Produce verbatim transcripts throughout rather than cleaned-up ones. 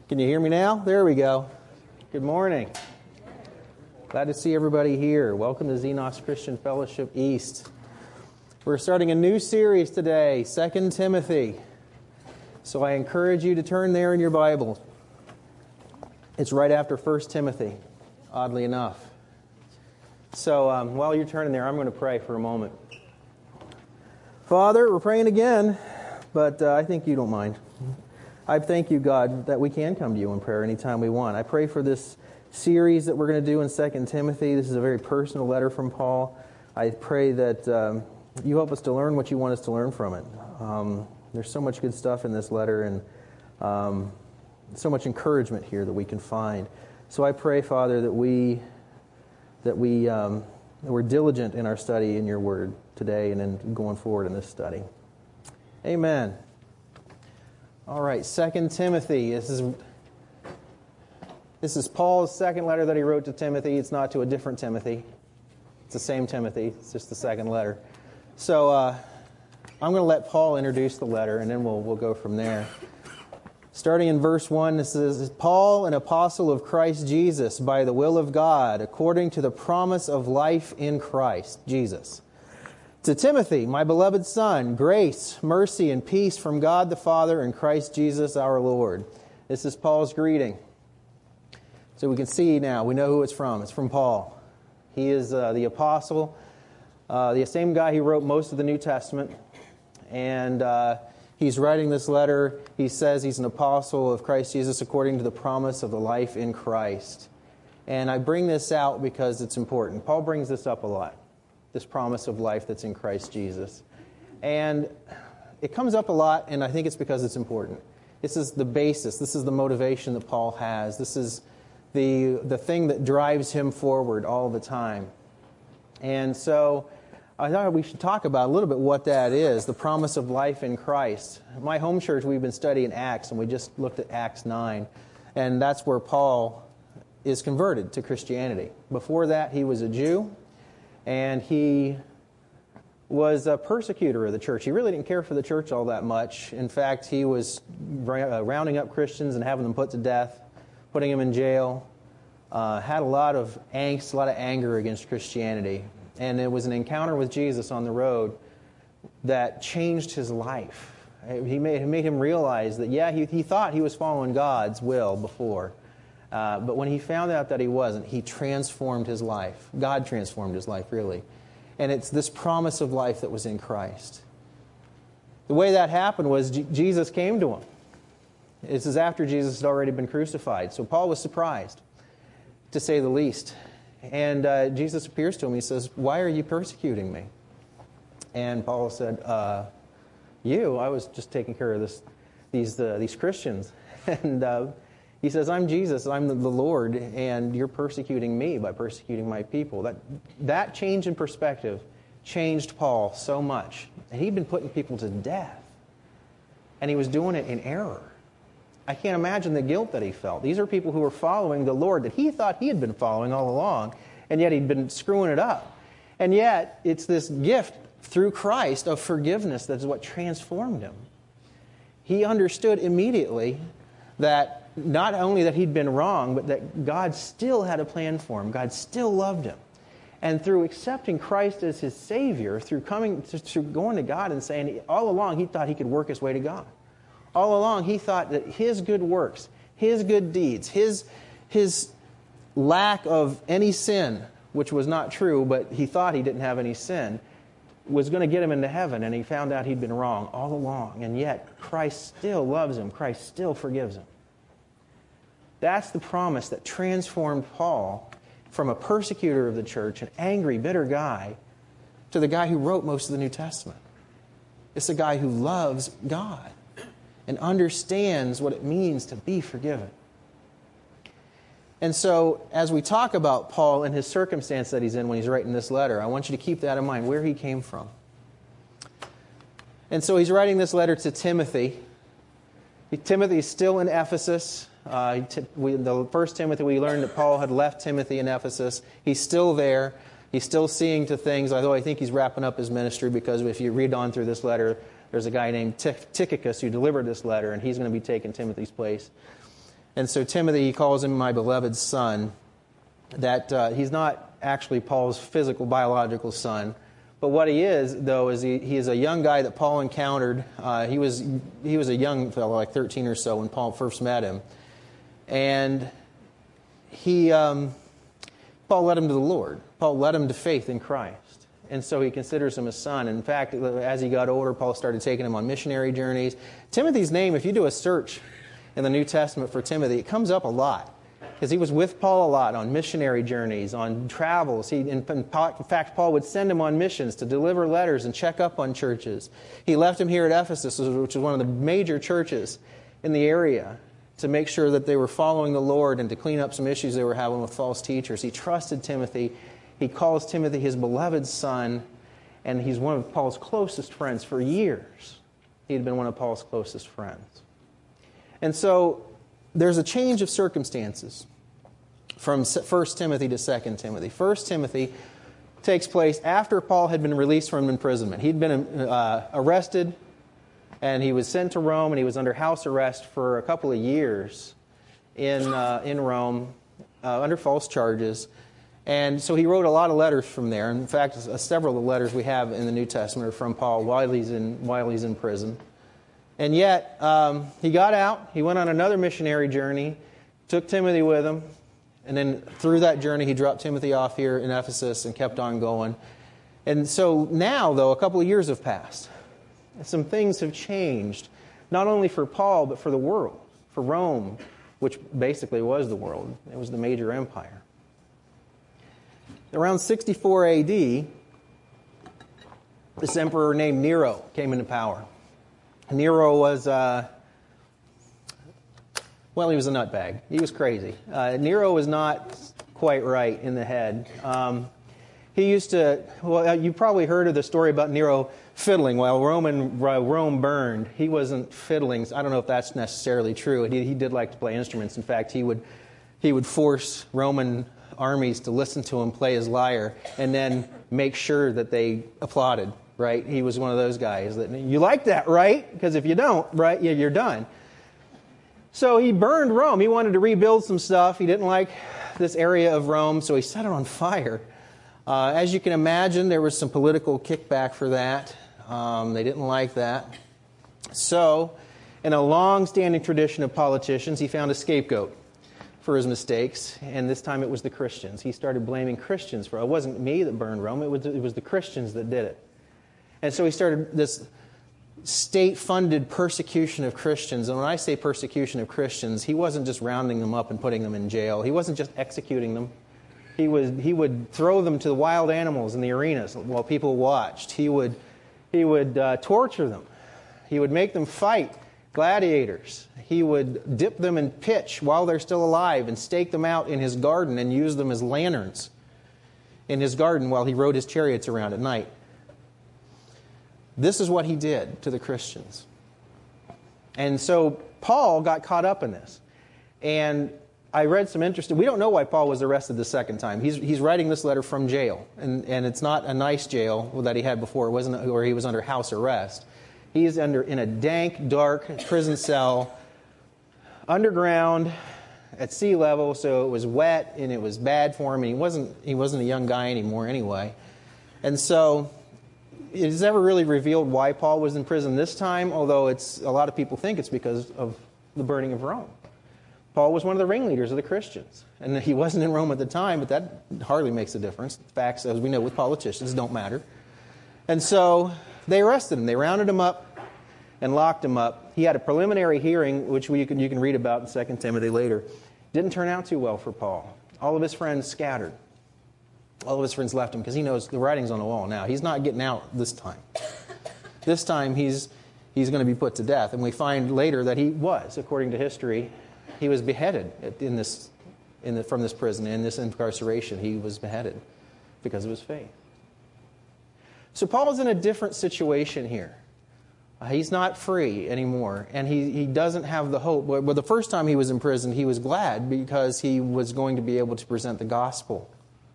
Can you hear me now? There we go. Good morning. Glad to see everybody here. Welcome to Xenos Christian Fellowship East. We're starting a new series today, Second Timothy. So I encourage you to turn there in your Bible. It's right after First Timothy, oddly enough. So um, while you're turning there, I'm going to pray for a moment. Father, we're praying again, but uh, I think you don't mind. I thank you, God, that we can come to you in prayer anytime we want. I pray for this series that we're going to do in Second Timothy. This is a very personal letter from Paul. I pray that um, you help us to learn what you want us to learn from it. Um, there's so much good stuff in this letter and um, so much encouragement here that we can find. So I pray, Father, that we that we um, that we're diligent in our study in your word today and in going forward in this study. Amen. All right, Second Timothy. This is this is Paul's second letter that he wrote to Timothy. It's not to a different Timothy. It's the same Timothy. It's just the second letter. So uh, I'm going to let Paul introduce the letter, and then we'll we'll go from there. Starting in verse one, this is Paul, an apostle of Christ Jesus, by the will of God, according to the promise of life in Christ Jesus. To Timothy, my beloved son, grace, mercy, and peace from God the Father and Christ Jesus our Lord. This is Paul's greeting. So we can see now, we know who it's from. It's from Paul. He is uh, the apostle, uh, the same guy who wrote most of the New Testament. And uh, he's writing this letter. He says he's an apostle of Christ Jesus according to the promise of the life in Christ. And I bring this out because it's important. Paul brings this up a lot. This promise of life that's in Christ Jesus. And it comes up a lot, and I think it's because it's important. This is the basis. This is the motivation that Paul has. This is the, the thing that drives him forward all the time. And so I thought we should talk about a little bit what that is, the promise of life in Christ. At my home church, we've been studying Acts, and we just looked at Acts nine. And that's where Paul is converted to Christianity. Before that, he was a Jew. And he was a persecutor of the church. He really didn't care for the church all that much. In fact, he was rounding up Christians and having them put to death, putting them in jail. Uh, had a lot of angst, a lot of anger against Christianity. And it was an encounter with Jesus on the road that changed his life. He made, it made him realize that, yeah, he, he thought he was following God's will before. Uh, but when he found out that he wasn't, he transformed his life. God transformed his life, really. And it's this promise of life that was in Christ. The way that happened was G- Jesus came to him. This is after Jesus had already been crucified. So Paul was surprised, to say the least. And uh, Jesus appears to him. He says, "Why are you persecuting me?" And Paul said, uh, you, I was just taking care of this, these, uh, these Christians. and... Uh, He says, "I'm Jesus, I'm the Lord, and you're persecuting me by persecuting my people." That that change in perspective changed Paul so much. And he'd been putting people to death. And he was doing it in error. I can't imagine the guilt that he felt. These are people who were following the Lord that he thought he had been following all along, and yet he'd been screwing it up. And yet, it's this gift through Christ of forgiveness that is what transformed him. He understood immediately that not only that he'd been wrong, but that God still had a plan for him. God still loved him. And through accepting Christ as his Savior, through coming, through going to God and saying, all along he thought he could work his way to God. All along he thought that his good works, his good deeds, his, his lack of any sin, which was not true, but he thought he didn't have any sin, was going to get him into heaven. And he found out he'd been wrong all along. And yet Christ still loves him. Christ still forgives him. That's the promise that transformed Paul from a persecutor of the church, an angry, bitter guy, to the guy who wrote most of the New Testament. It's a guy who loves God and understands what it means to be forgiven. And so, as we talk about Paul and his circumstance that he's in when he's writing this letter, I want you to keep that in mind, where he came from. And so he's writing this letter to Timothy. Timothy is still in Ephesus. Uh, we, the first Timothy, we learned that Paul had left Timothy in Ephesus. He's still there. He's still seeing to things, although I think he's wrapping up his ministry, because if you read on through this letter, there's a guy named Tychicus who delivered this letter, and he's going to be taking Timothy's place. And so Timothy, he calls him my beloved son. That uh, he's not actually Paul's physical, biological son. But what he is, though, is he, he is a young guy that Paul encountered. Uh, he was he was a young fellow, like thirteen or so, when Paul first met him. And he um, Paul led him to the Lord. Paul led him to faith in Christ. And so he considers him a son. In fact, as he got older, Paul started taking him on missionary journeys. Timothy's name, if you do a search in the New Testament for Timothy, it comes up a lot. Because he was with Paul a lot on missionary journeys, on travels. He, in, in fact, Paul would send him on missions to deliver letters and check up on churches. He left him here at Ephesus, which is one of the major churches in the area, to make sure that they were following the Lord and to clean up some issues they were having with false teachers. He trusted Timothy. He calls Timothy his beloved son, and he's one of Paul's closest friends for years. He had been one of Paul's closest friends. And so there's a change of circumstances from First Timothy to Second Timothy. First Timothy takes place after Paul had been released from imprisonment. He'd been uh, arrested, and he was sent to Rome, and he was under house arrest for a couple of years in uh, in Rome uh, under false charges. And so he wrote a lot of letters from there. In fact, uh, several of the letters we have in the New Testament are from Paul while he's in while he's in prison. And yet, um, he got out, he went on another missionary journey, took Timothy with him, and then through that journey he dropped Timothy off here in Ephesus and kept on going. And so now, though, a couple of years have passed. Some things have changed, not only for Paul, but for the world, for Rome, which basically was the world. It was the major empire. Around sixty-four A D, this emperor named Nero came into power. Nero was, uh, well, he was a nutbag. He was crazy. Uh, Nero was not quite right in the head. Um, he used to, well, you probably heard of the story about Nero fiddling while Roman, uh, Rome burned. He wasn't fiddling. I don't know if that's necessarily true. He, he did like to play instruments. In fact, he would, he would force Roman armies to listen to him play his lyre and then make sure that they applauded. Right? He was one of those guys that, you like that, right? Because if you don't, right, yeah, you're done. So he burned Rome. He wanted to rebuild some stuff. He didn't like this area of Rome, so he set it on fire. Uh, as you can imagine, there was some political kickback for that. Um, they didn't like that. So, in a long-standing tradition of politicians, he found a scapegoat for his mistakes, and this time it was the Christians. He started blaming Christians for it. It wasn't me that burned Rome. It was, it was the Christians that did it. And so he started this state-funded persecution of Christians. And when I say persecution of Christians, he wasn't just rounding them up and putting them in jail. He wasn't just executing them. He was he would throw them to the wild animals in the arenas while people watched. He would he would uh, torture them. He would make them fight gladiators. He would dip them in pitch while they're still alive and stake them out in his garden and use them as lanterns in his garden while he rode his chariots around at night. This is what he did to the Christians. And so Paul got caught up in this. And I read some interesting... We don't know why Paul was arrested the second time. He's he's writing this letter from jail. And, and it's not a nice jail that he had before. It wasn't where he was under house arrest. He is under in a dank, dark prison cell, underground, at sea level, so it was wet and it was bad for him. And he wasn't he wasn't a young guy anymore anyway. And so it is never really revealed why Paul was in prison this time, although it's a lot of people think it's because of the burning of Rome. Paul was one of the ringleaders of the Christians. And he wasn't in Rome at the time, but that hardly makes a difference. Facts, as we know with politicians, don't matter. And so they arrested him. They rounded him up and locked him up. He had a preliminary hearing, which we, you, can, you can read about in Second Timothy later. Didn't turn out too well for Paul. All of his friends scattered. All of his friends left him because he knows the writing's on the wall now. He's not getting out this time. This time he's he's going to be put to death. And we find later that he was, according to history, he was beheaded in this in the, from this prison, in this incarceration. He was beheaded because of his faith. So Paul's in a different situation here. Uh, he's not free anymore, and he, he doesn't have the hope. Well, the first time he was in prison, he was glad because he was going to be able to present the gospel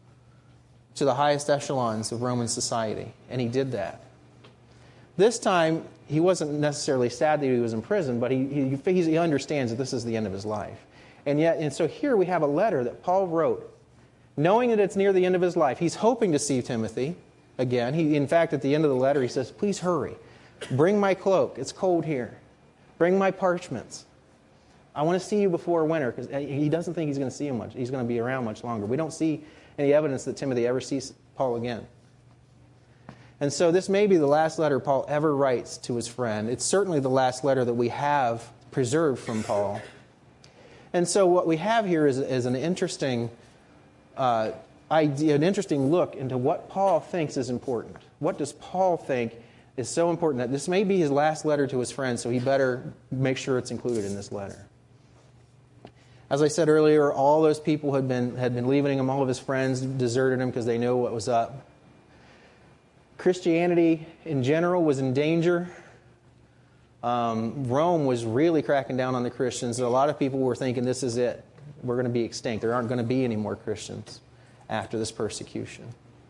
to the highest echelons of Roman society, and he did that. This time, he wasn't necessarily sad that he was in prison, but he, he, he understands that this is the end of his life. And yet, and so here we have a letter that Paul wrote, knowing that it's near the end of his life. He's hoping to see Timothy again. He, in fact, at the end of the letter, he says, please hurry. Bring my cloak. It's cold here. Bring my parchments. I want to see you before winter, because he doesn't think he's going to see him much. He's going to be around much longer. We don't see any evidence that Timothy ever sees Paul again. And so this may be the last letter Paul ever writes to his friend. It's certainly the last letter that we have preserved from Paul. And so what we have here is, is an interesting uh, idea, an interesting look into what Paul thinks is important. What does Paul think is so important that this may be his last letter to his friend, so he better make sure it's included in this letter. As I said earlier, all those people had been had been leaving him. All of his friends deserted him because they knew what was up. Christianity in general was in danger. Um, Rome was really cracking down on the Christians. A lot of people were thinking, this is it. We're going to be extinct. There aren't going to be any more Christians after this persecution.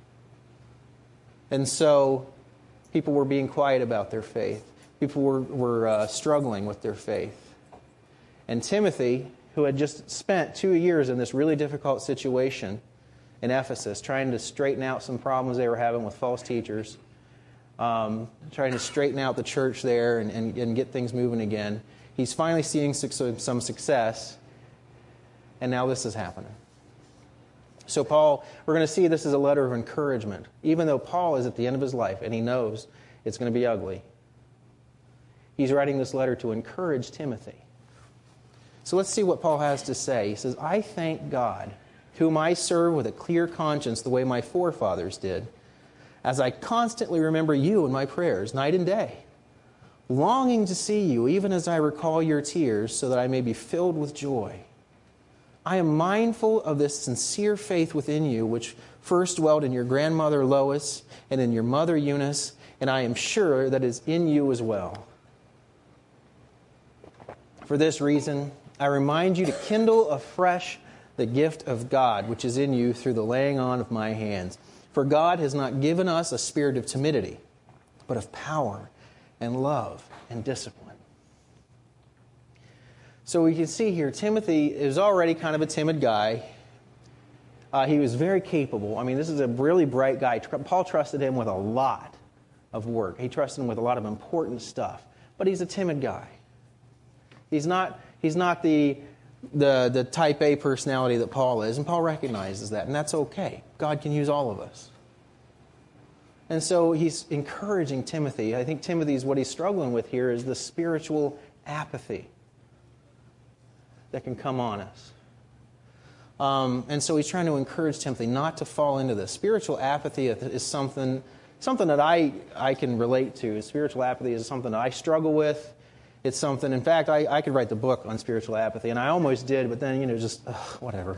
And so people were being quiet about their faith. People were, were uh, struggling with their faith. And Timothy, who had just spent two years in this really difficult situation in Ephesus, trying to straighten out some problems they were having with false teachers, um, trying to straighten out the church there and, and, and get things moving again. He's finally seeing su- some success, and now this is happening. So Paul, we're going to see this as a letter of encouragement. Even though Paul is at the end of his life and he knows it's going to be ugly, he's writing this letter to encourage Timothy. So let's see what Paul has to say. He says, I thank God, whom I serve with a clear conscience the way my forefathers did, as I constantly remember you in my prayers, night and day, longing to see you, even as I recall your tears, so that I may be filled with joy. I am mindful of this sincere faith within you, which first dwelt in your grandmother Lois and in your mother Eunice, and I am sure that is in you as well. For this reason, I remind you to kindle afresh the gift of God, which is in you through the laying on of my hands. For God has not given us a spirit of timidity, but of power and love and discipline. So we can see here, Timothy is already kind of a timid guy. Uh, he was very capable. I mean, this is a really bright guy. Paul trusted him with a lot of work. He trusted him with a lot of important stuff. But he's a timid guy. He's not, he's not the, the, the type A personality that Paul is, and Paul recognizes that, and that's okay. God can use all of us. And so he's encouraging Timothy. I think Timothy's, what he's struggling with here is the spiritual apathy that can come on us. Um, and so he's trying to encourage Timothy not to fall into this. Spiritual apathy is something, something that I, I can relate to. Spiritual apathy is something that I struggle with. It's something, in fact, I, I could write the book on spiritual apathy, and I almost did, but then, you know, just, ugh, whatever.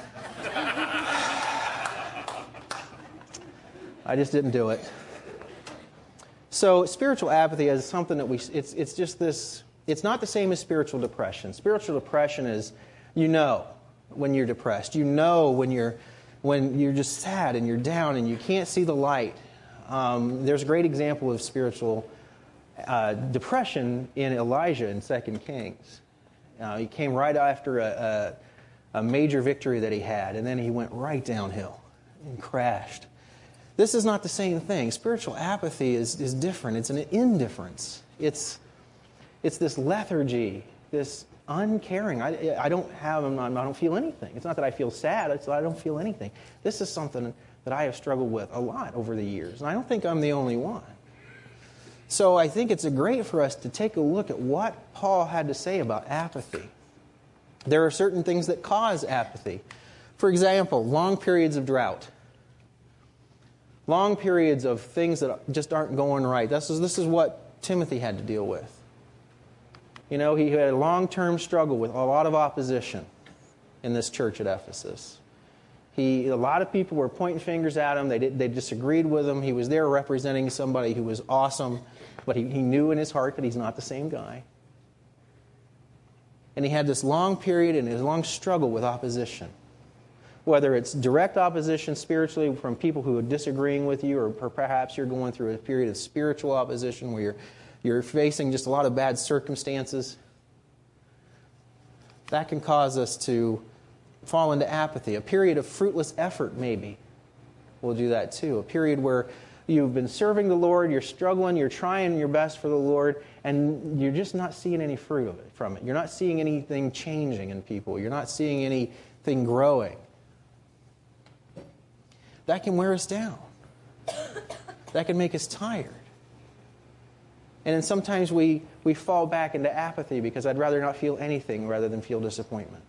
I just didn't do it. So spiritual apathy is something that we, it's it's just this, it's not the same as spiritual depression. Spiritual depression is, you know when you're depressed. You know when you're, when you're just sad and you're down and you can't see the light. Um, there's a great example of spiritual Uh, depression in Elijah in Second Kings. Uh, he came right after a, a, a major victory that he had, and then he went right downhill and crashed. This is not the same thing. Spiritual apathy is, is different. It's an indifference. It's it's this lethargy, this uncaring. I, I don't have, I don't feel anything. It's not that I feel sad. It's that I don't feel anything. This is something that I have struggled with a lot over the years, and I don't think I'm the only one. So I think it's great for us to take a look at what Paul had to say about apathy. There are certain things that cause apathy. For example, long periods of drought. Long periods of things that just aren't going right. This is, this is what Timothy had to deal with. You know, he had a long-term struggle with a lot of opposition in this church at Ephesus. He, a lot of people were pointing fingers at him. They did, they disagreed with him. He was there representing somebody who was awesome, but he, he knew in his heart that he's not the same guy. And he had this long period and his long struggle with opposition. Whether it's direct opposition spiritually from people who are disagreeing with you, or perhaps you're going through a period of spiritual opposition where you're, you're facing just a lot of bad circumstances. That can cause us to fall into apathy. A period of fruitless effort, maybe, will do that too. A period where you've been serving the Lord, you're struggling, you're trying your best for the Lord, and you're just not seeing any fruit of it from it. You're not seeing anything changing in people. You're not seeing anything growing. That can wear us down. That can make us tired. And then sometimes we, we fall back into apathy because I'd rather not feel anything rather than feel disappointment.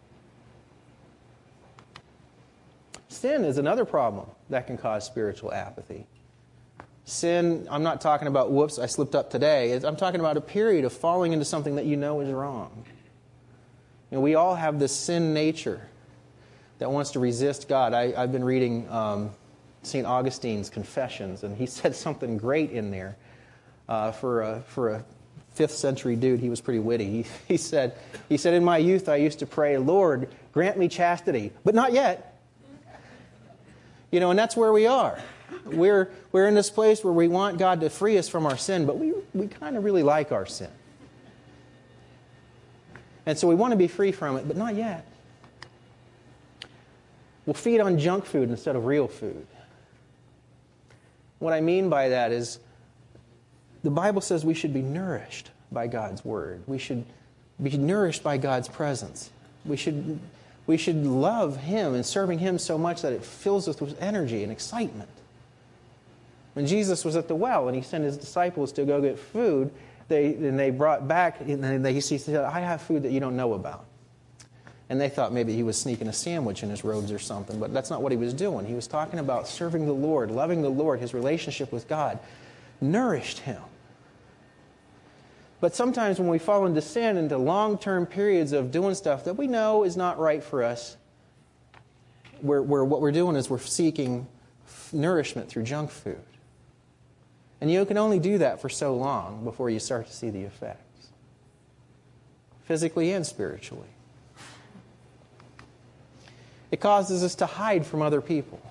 Sin is another problem that can cause spiritual apathy. Sin, I'm not talking about, whoops, I slipped up today. I'm talking about a period of falling into something that you know is wrong. You know, we all have this sin nature that wants to resist God. I, I've been reading um, Saint Augustine's Confessions, and he said something great in there. Uh, for a for a fifth century dude, he was pretty witty. He, he said, he said, in my youth I used to pray, Lord, grant me chastity, but not yet. You know, and that's where we are. We're we're in this place where we want God to free us from our sin, but we we kind of really like our sin, and so we want to be free from it, but not yet. We'll feed on junk food instead of real food. What I mean by that is, the Bible says we should be nourished by God's Word. We should be nourished by God's presence. We should, we should love Him and serving Him so much that it fills us with energy and excitement. When Jesus was at the well and He sent His disciples to go get food, they, and they brought back, and they, He said, I have food that you don't know about. And they thought maybe He was sneaking a sandwich in His robes or something, but that's not what He was doing. He was talking about serving the Lord, loving the Lord, His relationship with God. Nourished him. But sometimes when we fall into sin, into long-term periods of doing stuff that we know is not right for us, where, where what we're doing is we're seeking nourishment through junk food. And you can only do that for so long before you start to see the effects, physically and spiritually. It causes us to hide from other people.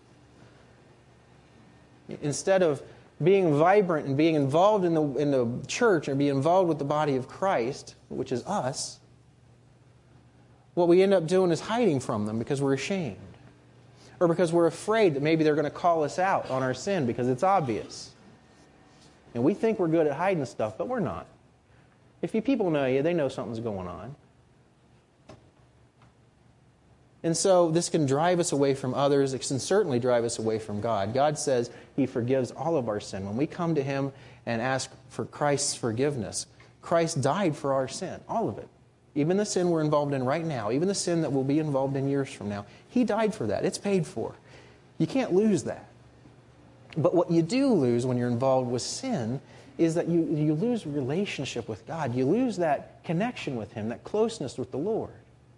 Instead of being vibrant and being involved in the in the church or being involved with the body of Christ, which is us, what we end up doing is hiding from them because we're ashamed. Or because we're afraid that maybe they're going to call us out on our sin because it's obvious. And we think we're good at hiding stuff, but we're not. If you people know you, they know something's going on. And so this can drive us away from others. It can certainly drive us away from God. God says He forgives all of our sin. When we come to Him and ask for Christ's forgiveness, Christ died for our sin, all of it. Even the sin we're involved in right now, even the sin that we'll be involved in years from now, He died for that. It's paid for. You can't lose that. But what you do lose when you're involved with sin is that you, you lose relationship with God. You lose that connection with Him, that closeness with the Lord.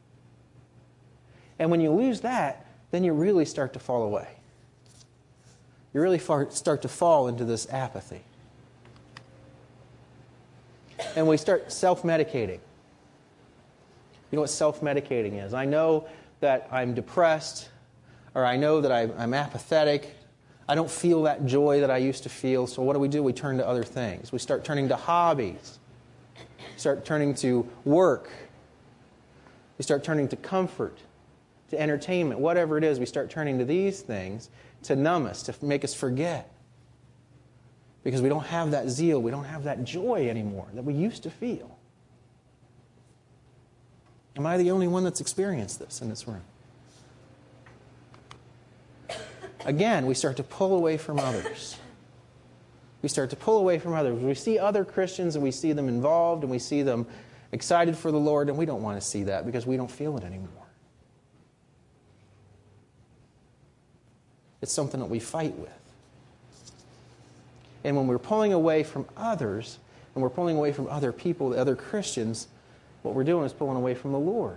And when you lose that, then you really start to fall away. You really far, start to fall into this apathy. And we start self-medicating. You know what self-medicating is? I know that I'm depressed, or I know that I, I'm apathetic. I don't feel that joy that I used to feel. So what do we do? We turn to other things. We start turning to hobbies. We start turning to work. We start turning to comfort, to entertainment, whatever it is, we start turning to these things to numb us, to make us forget. Because we don't have that zeal, we don't have that joy anymore that we used to feel. Am I the only one that's experienced this in this room? Again, we start to pull away from others. We start to pull away from others. We see other Christians and we see them involved and we see them excited for the Lord, and we don't want to see that because we don't feel it anymore. It's something that we fight with. And when we're pulling away from others, and we're pulling away from other people, other Christians, what we're doing is pulling away from the Lord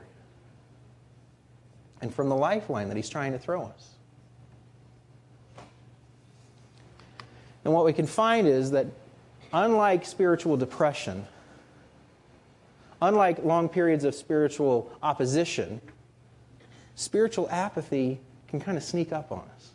and from the lifeline that He's trying to throw us. And what we can find is that unlike spiritual depression, unlike long periods of spiritual opposition, spiritual apathy can kind of sneak up on us.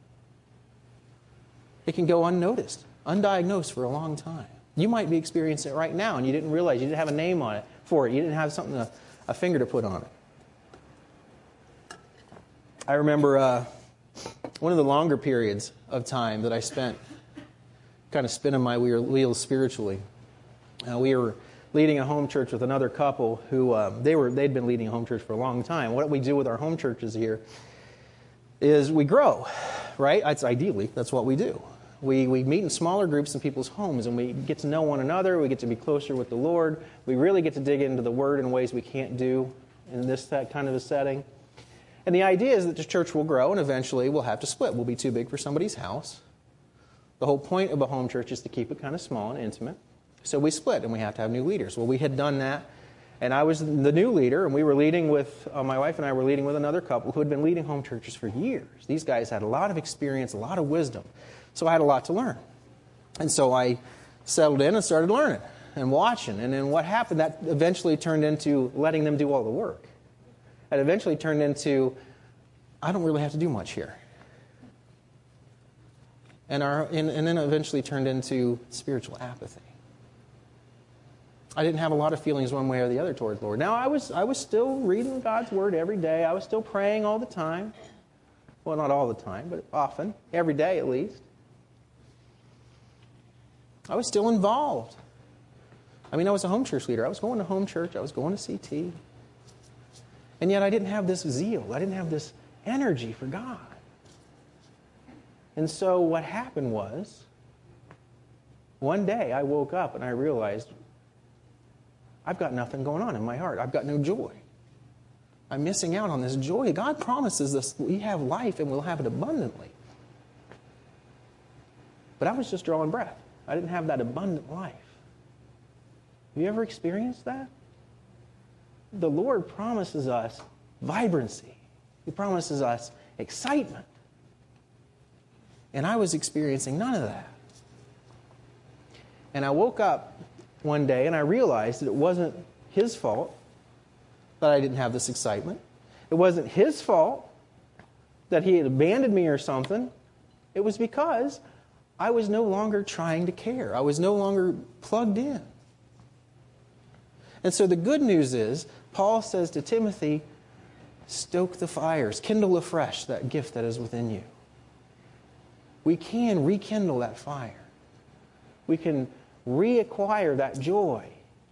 It can go unnoticed, undiagnosed for a long time. You might be experiencing it right now and you didn't realize, you didn't have a name on it for it. You didn't have something, a, a finger to put on it. I remember uh, one of the longer periods of time that I spent kind of spinning my wheels spiritually. Uh, we were leading a home church with another couple who uh, they were they'd been leading a home church for a long time. What we do with our home churches here is we grow, right? It's ideally that's what we do. We we meet in smaller groups in people's homes, and we get to know one another. We get to be closer with the Lord. We really get to dig into the Word in ways we can't do in this that kind of a setting. And the idea is that the church will grow, and eventually we'll have to split. We'll be too big for somebody's house. The whole point of a home church is to keep it kind of small and intimate. So we split, and we have to have new leaders. Well, we had done that, and I was the new leader, and we were leading with, uh, my wife and I were leading with another couple who had been leading home churches for years. These guys had a lot of experience, a lot of wisdom. So I had a lot to learn. And so I settled in and started learning and watching. And then what happened, that eventually turned into letting them do all the work. It eventually turned into, I don't really have to do much here. And, our, and, and then eventually turned into spiritual apathy. I didn't have a lot of feelings one way or the other towards the Lord. Now, I was I was still reading God's Word every day. I was still praying all the time. Well, not all the time, but often. Every day, at least. I was still involved. I mean, I was a home church leader. I was going to home church. I was going to C T. And yet I didn't have this zeal. I didn't have this energy for God. And so what happened was, one day I woke up and I realized, I've got nothing going on in my heart. I've got no joy. I'm missing out on this joy. God promises us we have life and we'll have it abundantly. But I was just drawing breath. I didn't have that abundant life. Have you ever experienced that? The Lord promises us vibrancy. He promises us excitement. And I was experiencing none of that. And I woke up one day and I realized that it wasn't His fault that I didn't have this excitement. It wasn't His fault that He had abandoned me or something. It was because I was no longer trying to care. I was no longer plugged in. And so the good news is, Paul says to Timothy, stoke the fires, kindle afresh that gift that is within you. We can rekindle that fire. We can reacquire that joy.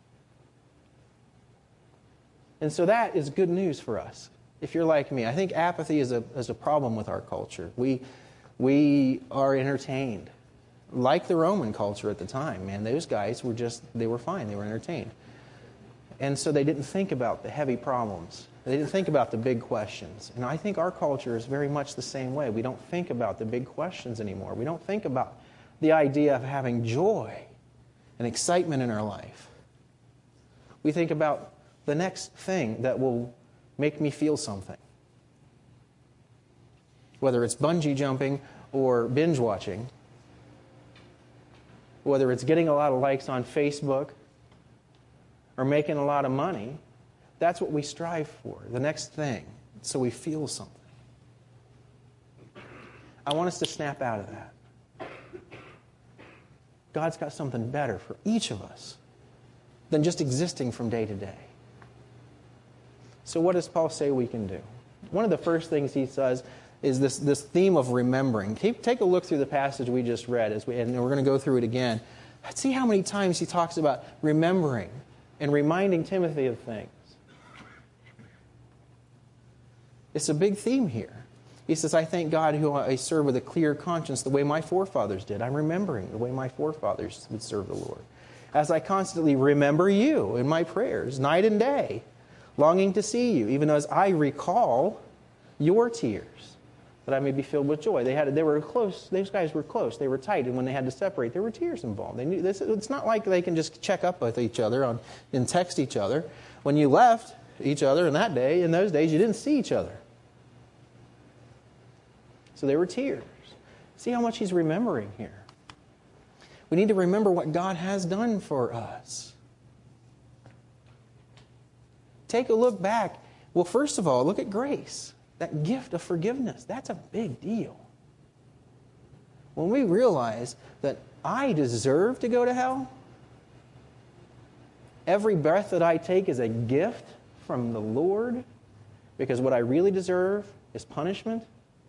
And so that is good news for us. If you're like me, I think apathy is a is a problem with our culture. We we are entertained. Like the Roman culture at the time, man, those guys were just, they were fine. They were entertained. And so they didn't think about the heavy problems. They didn't think about the big questions. And I think our culture is very much the same way. We don't think about the big questions anymore. We don't think about the idea of having joy and excitement in our life. We think about the next thing that will make me feel something. Whether it's bungee jumping or binge watching, whether it's getting a lot of likes on Facebook or making a lot of money, that's what we strive for, the next thing, so we feel something. I want us to snap out of that. God's got something better for each of us than just existing from day to day. So what does Paul say we can do? One of the first things he says is this, this theme of remembering. Take, take a look through the passage we just read, as we, and we're going to go through it again. See how many times he talks about remembering and reminding Timothy of things. It's a big theme here. He says, I thank God who I serve with a clear conscience the way my forefathers did. I'm remembering the way my forefathers would serve the Lord. As I constantly remember you in my prayers, night and day, longing to see you, even as I recall your tears, that I may be filled with joy. They had, they were close. Those guys were close. They were tight, and when they had to separate, there were tears involved. They knew this. It's not like they can just check up with each other on, and text each other. When you left each other in that day, in those days, you didn't see each other. So there were tears. See how much he's remembering here. We need to remember what God has done for us. Take a look back. Well, first of all, look at grace. That gift of forgiveness. That's a big deal. When we realize that I deserve to go to hell, every breath that I take is a gift from the Lord because what I really deserve is punishment,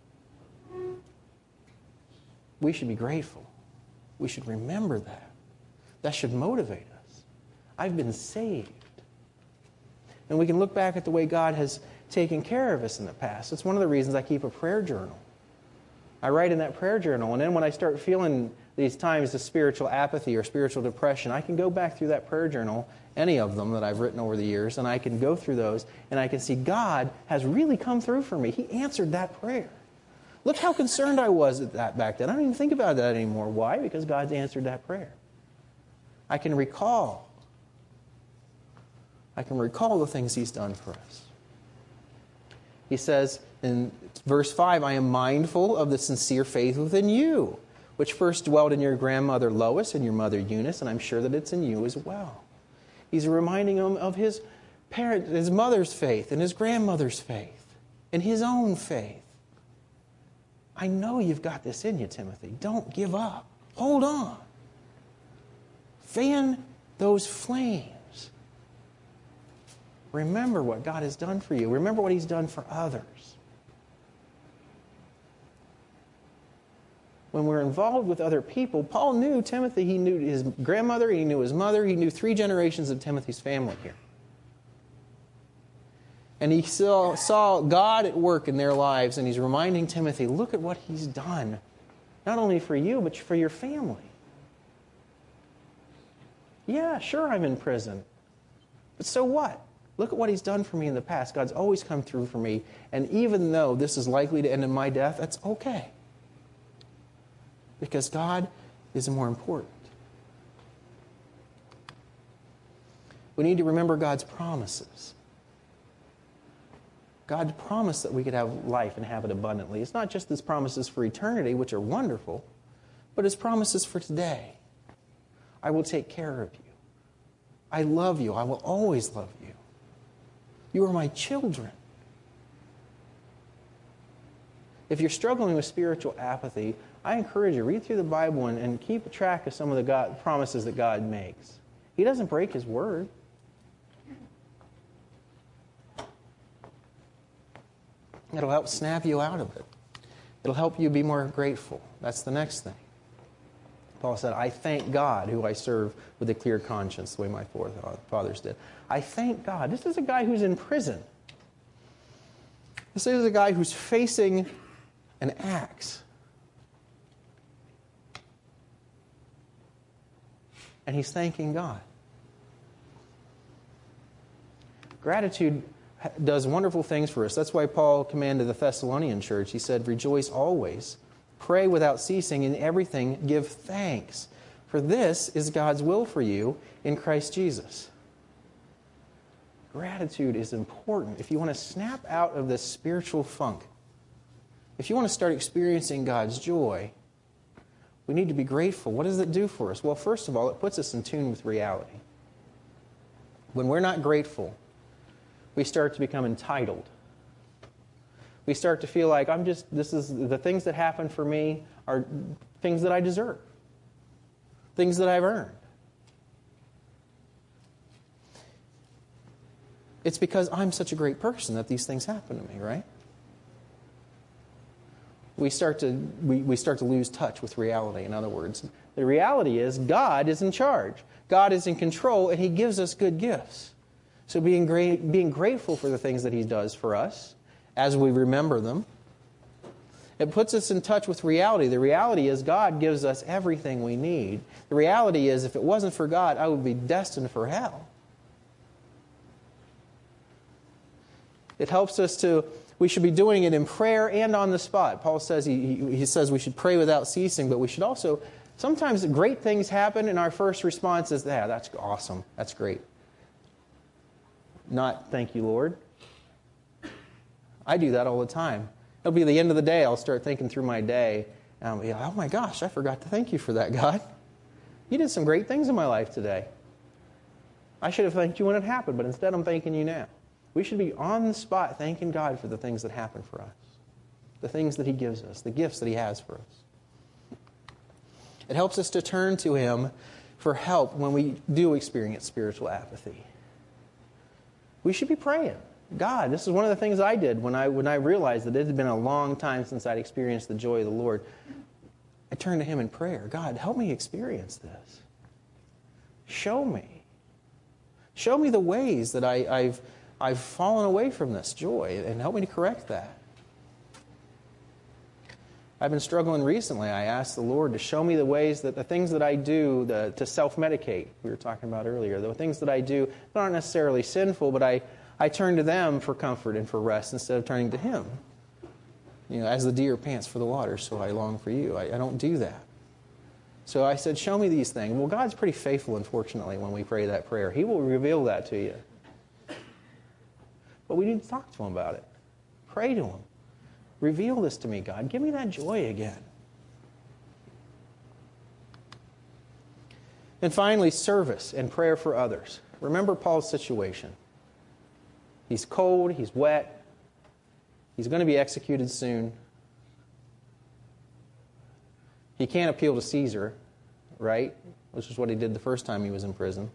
we should be grateful. We should remember that. That should motivate us. I've been saved. And we can look back at the way God has taken care of us in the past. It's one of the reasons I keep a prayer journal. I write in that prayer journal, and then when I start feeling these times of spiritual apathy or spiritual depression, I can go back through that prayer journal, any of them that I've written over the years, and I can go through those, and I can see God has really come through for me. He answered that prayer. Look how concerned I was at that back then. I don't even think about that anymore. Why? Because God's answered that prayer. I can recall. I can recall the things He's done for us. He says in verse five, I am mindful of the sincere faith within you, which first dwelled in your grandmother Lois and your mother Eunice, and I'm sure that it's in you as well. He's reminding him of his parent, his mother's faith and his grandmother's faith and his own faith. I know you've got this in you, Timothy. Don't give up. Hold on. Fan those flames. Remember what God has done for you. Remember what He's done for others. When we're involved with other people, Paul knew Timothy. He knew his grandmother. He knew his mother. He knew three generations of Timothy's family here. And he saw, saw God at work in their lives, and he's reminding Timothy, look at what He's done. Not only for you, but for your family. Yeah, sure, I'm in prison. But so what? Look at what He's done for me in the past. God's always come through for me. And even though this is likely to end in my death, that's okay. Because God is more important. We need to remember God's promises. God promised that we could have life and have it abundantly. It's not just His promises for eternity, which are wonderful, but His promises for today. I will take care of you. I love you. I will always love you. You are my children. If you're struggling with spiritual apathy, I encourage you, read through the Bible and, and keep track of some of the God, promises that God makes. He doesn't break His word. It'll help snap you out of it. It'll help you be more grateful. That's the next thing. Paul said, I thank God who I serve with a clear conscience, the way my fathers did. I thank God. This is a guy who's in prison. This is a guy who's facing an axe. And he's thanking God. Gratitude does wonderful things for us. That's why Paul commanded the Thessalonian church. He said, rejoice always. Pray without ceasing. In everything give thanks. For this is God's will for you in Christ Jesus. Gratitude is important. If you want to snap out of this spiritual funk, if you want to start experiencing God's joy, we need to be grateful. What does it do for us? Well, first of all, it puts us in tune with reality. When we're not grateful, we start to become entitled. We start to feel like, I'm just, this is, the things that happen for me are things that I deserve. Things that I've earned. It's because I'm such a great person that these things happen to me, right? We start to we, we start to lose touch with reality, in other words. The reality is God is in charge. God is in control, and He gives us good gifts. So being great, being grateful for the things that He does for us, as we remember them, it puts us in touch with reality. The reality is God gives us everything we need. The reality is if it wasn't for God, I would be destined for hell. It helps us to, we should be doing it in prayer and on the spot. Paul says, he, he, he says we should pray without ceasing, but we should also, sometimes great things happen and our first response is, yeah, that's awesome, that's great. Not, thank you, Lord. I do that all the time. It'll be the end of the day, I'll start thinking through my day, and I'll be like, oh my gosh, I forgot to thank you for that, God. You did some great things in my life today. I should have thanked you when it happened, but instead I'm thanking you now. We should be on the spot thanking God for the things that happen for us, the things that He gives us, the gifts that He has for us. It helps us to turn to Him for help when we do experience spiritual apathy. we should be praying. God, this is one of the things I did when I when I realized that it had been a long time since I'd experienced the joy of the Lord. I turned to Him in prayer. God, help me experience this. Show me. Show me the ways that I, I've I've fallen away from this joy, and help me to correct that. I've been struggling recently. I asked the Lord to show me the ways that the things that I do the, to self-medicate, we were talking about earlier, the things that I do that aren't necessarily sinful, but I, I turn to them for comfort and for rest instead of turning to Him. You know, as the deer pants for the water, so I long for you. I, I don't do that. So I said, show me these things. Well, God's pretty faithful, unfortunately, when we pray that prayer. He will reveal that to you. But we need to talk to Him about it. Pray to Him. Reveal this to me, God. Give me that joy again. And finally, service and prayer for others. Remember Paul's situation. He's cold, he's wet, he's going to be executed soon. He can't appeal to Caesar, right? Which is what he did the first time he was in prison.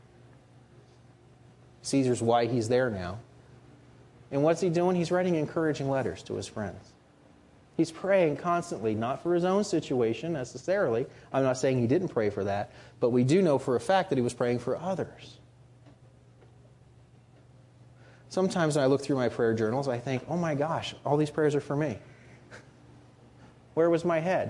Caesar's why he's there now. And what's he doing? He's writing encouraging letters to his friends. He's praying constantly, not for his own situation necessarily. I'm not saying he didn't pray for that, but we do know for a fact that he was praying for others. Sometimes when I look through my prayer journals, I think, oh my gosh, all these prayers are for me. Where was my head?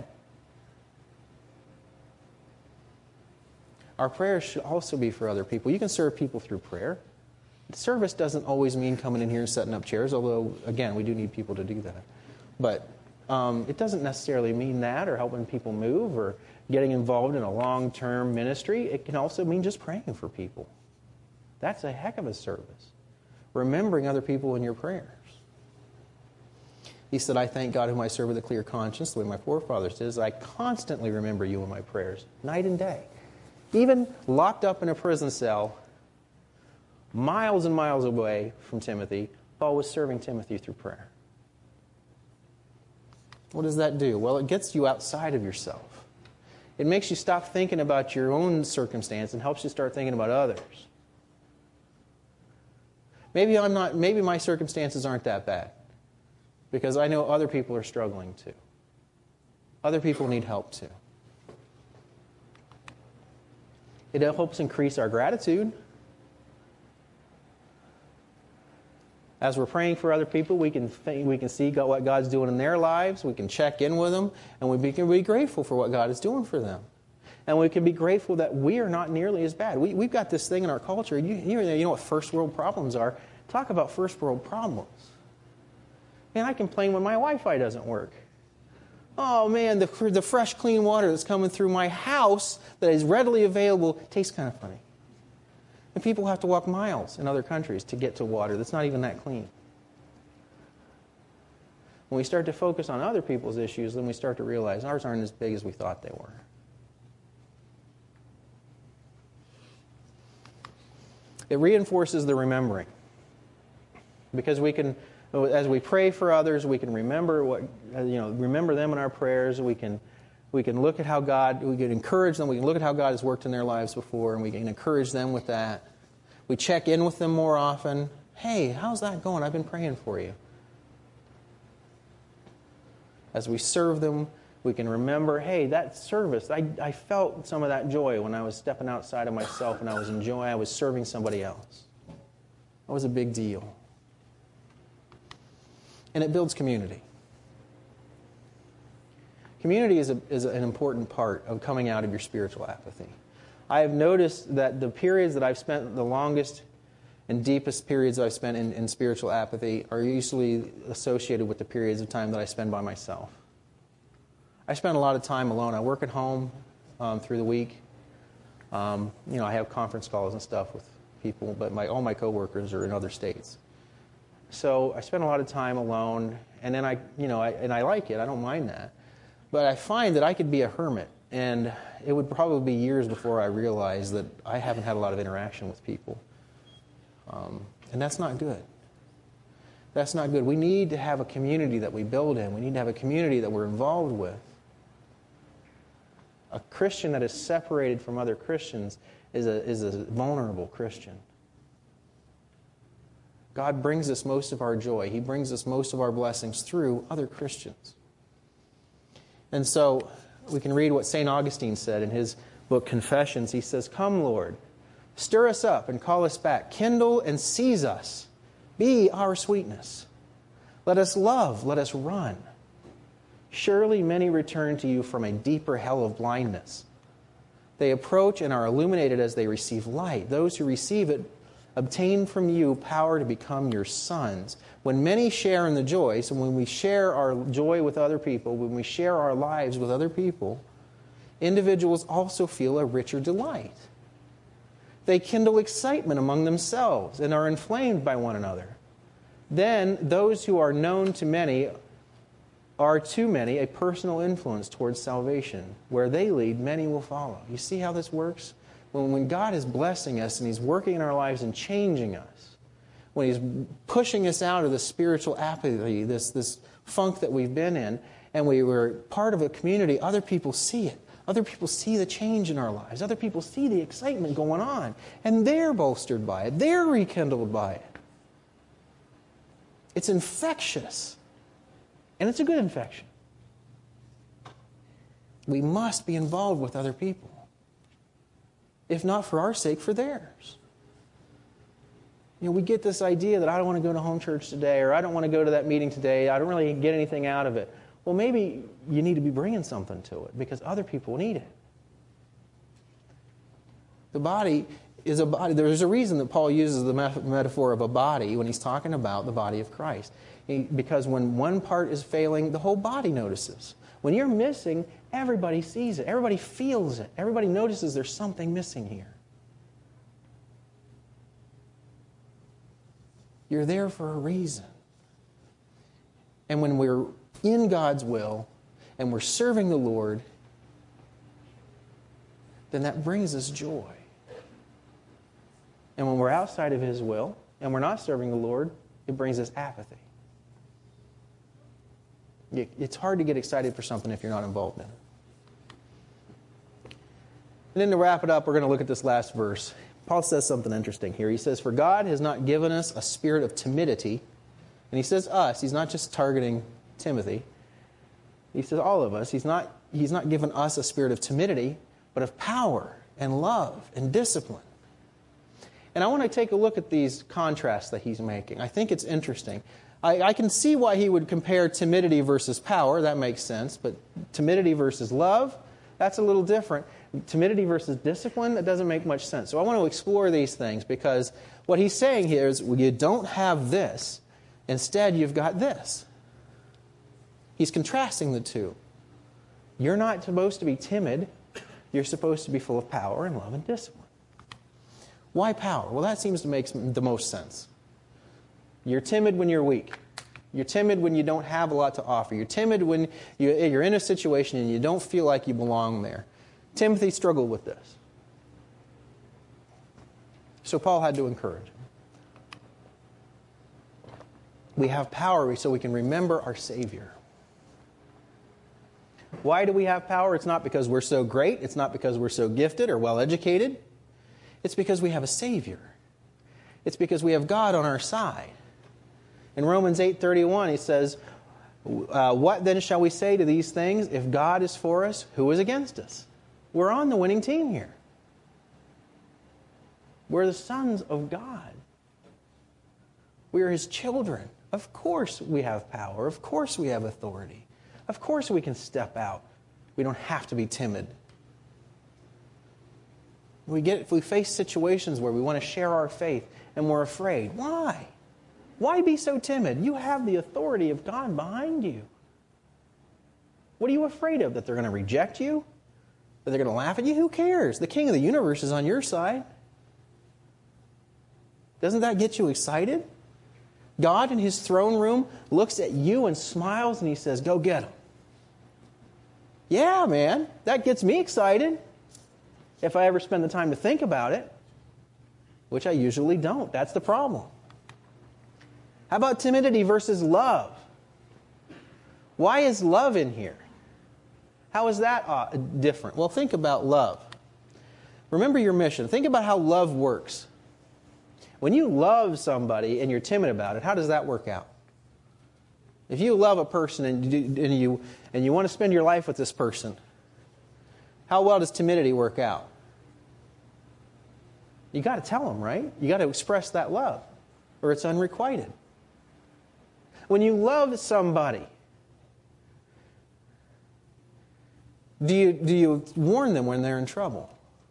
Our prayers should also be for other people. You can serve people through prayer. Service doesn't always mean coming in here and setting up chairs, although, again, we do need people to do that. But um, it doesn't necessarily mean that, or helping people move, or getting involved in a long-term ministry. It can also mean just praying for people. That's a heck of a service. Remembering other people in your prayers. He said, I thank God whom I serve with a clear conscience, the way my forefathers did. I constantly remember you in my prayers, night and day. Even locked up in a prison cell, miles and miles away from Timothy, Paul was serving Timothy through prayer. What does that do? Well, it gets you outside of yourself. It makes you stop thinking about your own circumstance and helps you start thinking about others. Maybe I'm not. Maybe my circumstances aren't that bad, because I know other people are struggling too. Other people need help too. It helps increase our gratitude. As we're praying for other people, we can we can see God, what God's doing in their lives. We can check in with them, and we can be grateful for what God is doing for them. And we can be grateful that we are not nearly as bad. We, we've got this thing in our culture. You, you know what first world problems are. Talk about first world problems. Man, I complain when my Wi-Fi doesn't work. Oh man, the, the fresh, clean water that's coming through my house that is readily available tastes kind of funny. And people have to walk miles in other countries to get to water that's not even that clean. When we start to focus on other people's issues, then we start to realize ours aren't as big as we thought they were. It reinforces the remembering. Because we can, as we pray for others, we can remember what you know, remember them in our prayers. We can, we can look at how God, we can encourage them. We can look at how God has worked in their lives before, and we can encourage them with that. We check in with them more often. Hey, how's that going? I've been praying for you. As we serve them, we can remember, hey, that service, I, I felt some of that joy when I was stepping outside of myself and I was enjoying, I was serving somebody else. That was a big deal. And it builds community. Community is, a, is an important part of coming out of your spiritual apathy. I have noticed that the periods that I've spent, the longest and deepest periods I've spent in, in spiritual apathy are usually associated with the periods of time that I spend by myself. I spend a lot of time alone. I work at home um, through the week. Um, you know, I have conference calls and stuff with people, but my all my coworkers are in other states. So I spend a lot of time alone, and then I, you know, I, and I like it. I don't mind that. But I find that I could be a hermit, and it would probably be years before I realized that I haven't had a lot of interaction with people. Um, and that's not good. That's not good. We need to have a community that we build in. We need to have a community that we're involved with. A Christian that is separated from other Christians is a, is a vulnerable Christian. God brings us most of our joy. He brings us most of our blessings through other Christians. And so we can read what Saint Augustine said in his book Confessions. He says, "Come, Lord, stir us up and call us back. Kindle and seize us. Be our sweetness. Let us love, let us run. Surely many return to you from a deeper hell of blindness. They approach and are illuminated as they receive light. Those who receive it obtain from you power to become your sons." When many share in the joy, so when we share our joy with other people, when we share our lives with other people, individuals also feel a richer delight. They kindle excitement among themselves and are inflamed by one another. Then those who are known to many are to many a personal influence towards salvation. Where they lead, many will follow. You see how this works? When, when God is blessing us and He's working in our lives and changing us, when He's pushing us out of the spiritual apathy, this, this funk that we've been in, and we were part of a community, other people see it. Other people see the change in our lives. Other people see the excitement going on, and they're bolstered by it. They're rekindled by it. It's infectious, and it's a good infection. We must be involved with other people, if not for our sake, for theirs. You know, we get this idea that I don't want to go to home church today, or I don't want to go to that meeting today. I don't really get anything out of it. Well, maybe you need to be bringing something to it because other people need it. The body is a body. There's a reason that Paul uses the metaphor of a body when he's talking about the body of Christ. He, because when one part is failing, the whole body notices. When you're missing, everybody sees it. Everybody feels it. Everybody notices there's something missing here. You're there for a reason. And when we're in God's will and we're serving the Lord, then that brings us joy. And when we're outside of His will and we're not serving the Lord, it brings us apathy. It's hard to get excited for something if you're not involved in it. And then to wrap it up, we're going to look at this last verse. Paul says something interesting here. He says, "For God has not given us a spirit of timidity." And he says us. He's not just targeting Timothy. He says all of us. He's not, he's not given us a spirit of timidity, but of power and love and discipline. And I want to take a look at these contrasts that he's making. I think it's interesting. I, I can see why he would compare timidity versus power. That makes sense. But timidity versus love, that's a little different. Timidity versus discipline, that doesn't make much sense. So I want to explore these things because what he's saying here is well, you don't have this. Instead, you've got this. He's contrasting the two. You're not supposed to be timid. You're supposed to be full of power and love and discipline. Why power? Well, that seems to make the most sense. You're timid when you're weak. You're timid when you don't have a lot to offer. You're timid when you're in a situation and you don't feel like you belong there. Timothy struggled with this. So Paul had to encourage him. We have power so we can remember our Savior. Why do we have power? It's not because we're so great. It's not because we're so gifted or well educated. It's because we have a Savior. It's because we have God on our side. In Romans eight thirty-one, he says, uh, "What then shall we say to these things? If God is for us, who is against us?" We're on the winning team here. We're the sons of God. We are His children. Of course we have power. Of course we have authority. Of course we can step out. We don't have to be timid. We get if we face situations where we want to share our faith and we're afraid. Why? Why be so timid? You have the authority of God behind you. What are you afraid of? That they're going to reject you? That they're going to laugh at you? Who cares? The King of the universe is on your side. Doesn't that get you excited? God in His throne room looks at you and smiles and He says, "Go get them." Yeah, man, that gets me excited. If I ever spend the time to think about it, which I usually don't. That's the problem. How about timidity versus love? Why is love in here? How is that uh, different? Well, think about love. Remember your mission. Think about how love works. When you love somebody and you're timid about it, how does that work out? If you love a person and you, and you, and you want to spend your life with this person, how well does timidity work out? You got to tell them, right? You got to express that love, or it's unrequited. When you love somebody, do you, do you warn them when they're in trouble?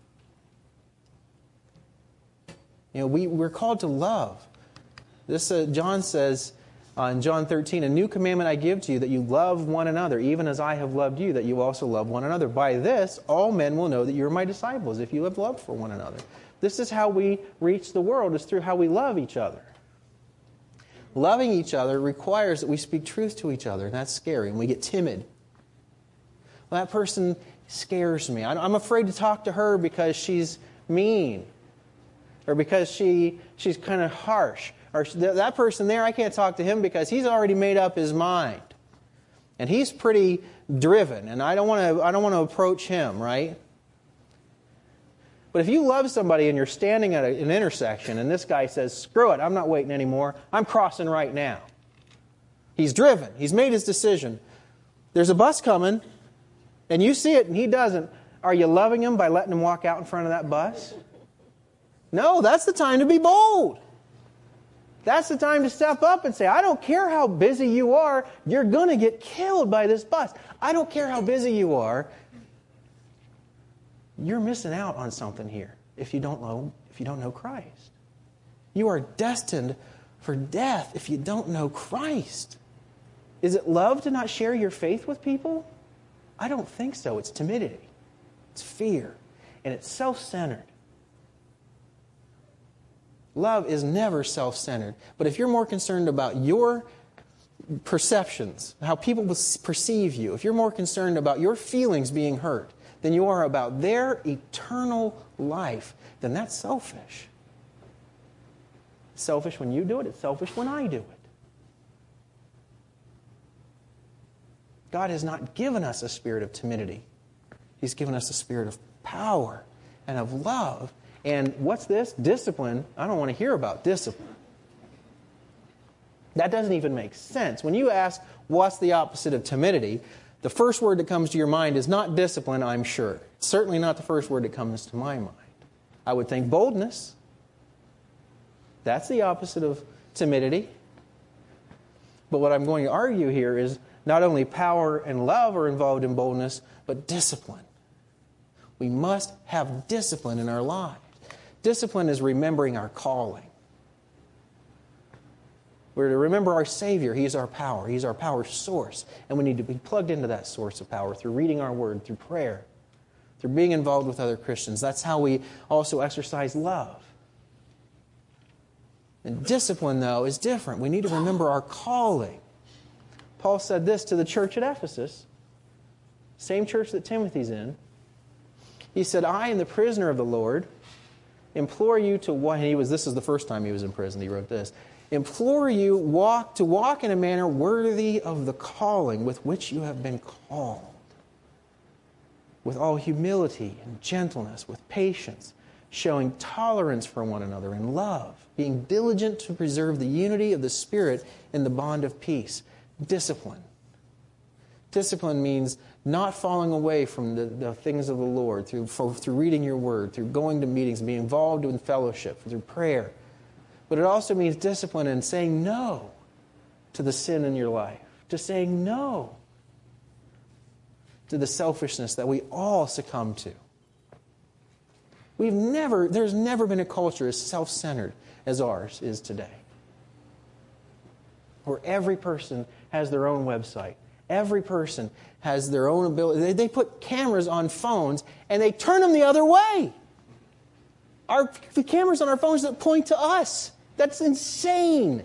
You know, we, we're called to love. This uh, John says uh, in John thirteen, a new commandment I give to you, that you love one another, even as I have loved you, that you also love one another. By this, all men will know that you are my disciples, if you have love for one another. This is how we reach the world, is through how we love each other. Loving each other requires that we speak truth to each other, and that's scary, and we get timid. Well, that person scares me. I'm afraid to talk to her because she's mean, or because she she's kind of harsh. Or that person there, I can't talk to him because he's already made up his mind. And he's pretty driven, and I don't want to I don't want to approach him, right? But if you love somebody and you're standing at an intersection and this guy says, screw it, I'm not waiting anymore, I'm crossing right now. He's driven. He's made his decision. There's a bus coming, and you see it and he doesn't. Are you loving him by letting him walk out in front of that bus? No, that's the time to be bold. That's the time to step up and say, I don't care how busy you are, you're going to get killed by this bus. I don't care how busy you are. You're missing out on something here if you don't know, if you don't know Christ. You are destined for death if you don't know Christ. Is it love to not share your faith with people? I don't think so. It's timidity. It's fear. And it's self-centered. Love is never self-centered. But if you're more concerned about your perceptions, how people perceive you, if you're more concerned about your feelings being hurt than you are about their eternal life, then that's selfish. It's selfish when you do it. It's selfish when I do it. God has not given us a spirit of timidity. He's given us a spirit of power and of love. And what's this? Discipline. I don't want to hear about discipline. That doesn't even make sense. When you ask what's the opposite of timidity, the first word that comes to your mind is not discipline, I'm sure. It's certainly not the first word that comes to my mind. I would think boldness. That's the opposite of timidity. But what I'm going to argue here is not only power and love are involved in boldness, but discipline. We must have discipline in our lives. Discipline is remembering our calling. We're to remember our Savior. He is our power. He's our power source. And we need to be plugged into that source of power through reading our Word, through prayer, through being involved with other Christians. That's how we also exercise love. And discipline, though, is different. We need to remember our calling. Paul said this to the church at Ephesus, same church that Timothy's in. He said, I am the prisoner of the Lord, implore you to walk, and he was, this is the first time he was in prison, he wrote this, implore you walk to walk in a manner worthy of the calling with which you have been called, with all humility and gentleness, with patience, showing tolerance for one another in love, being diligent to preserve the unity of the Spirit in the bond of peace. Discipline. Discipline means not falling away from the, the things of the Lord through, for, through reading your Word, through going to meetings, being involved in fellowship, through prayer. But it also means discipline in saying no to the sin in your life, to saying no to the selfishness that we all succumb to. We've never, there's never been a culture as self-centered as ours is today, where every person has their own website. Every person has their own ability. They, they put cameras on phones and they turn them the other way. Our, the cameras on our phones that point to us. That's insane.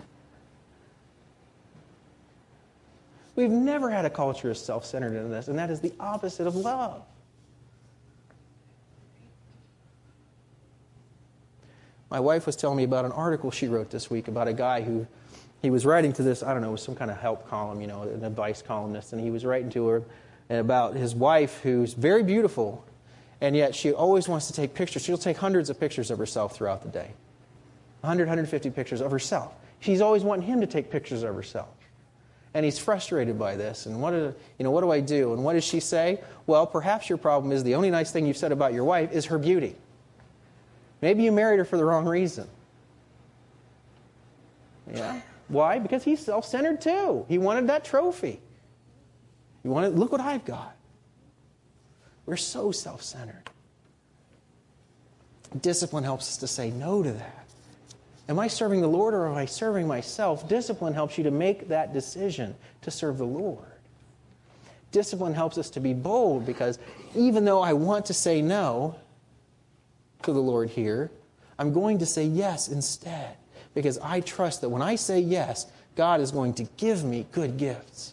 We've never had a culture as self-centered in this, and that is the opposite of love. My wife was telling me about an article she wrote this week about a guy who, he was writing to this, I don't know, it was some kind of help column, you know, an advice columnist, and he was writing to her about his wife who's very beautiful, and yet she always wants to take pictures. She'll take hundreds of pictures of herself throughout the day. one hundred, one hundred fifty pictures of herself. She's always wanting him to take pictures of herself. And he's frustrated by this. And what do, you know, what do I do? And what does she say? Well, perhaps your problem is the only nice thing you've said about your wife is her beauty. Maybe you married her for the wrong reason. Yeah. Why? Because he's self-centered too. He wanted that trophy. He wanted, look what I've got. We're so self-centered. Discipline helps us to say no to that. Am I serving the Lord or am I serving myself? Discipline helps you to make that decision to serve the Lord. Discipline helps us to be bold because even though I want to say no to the Lord here, I'm going to say yes instead because I trust that when I say yes, God is going to give me good gifts.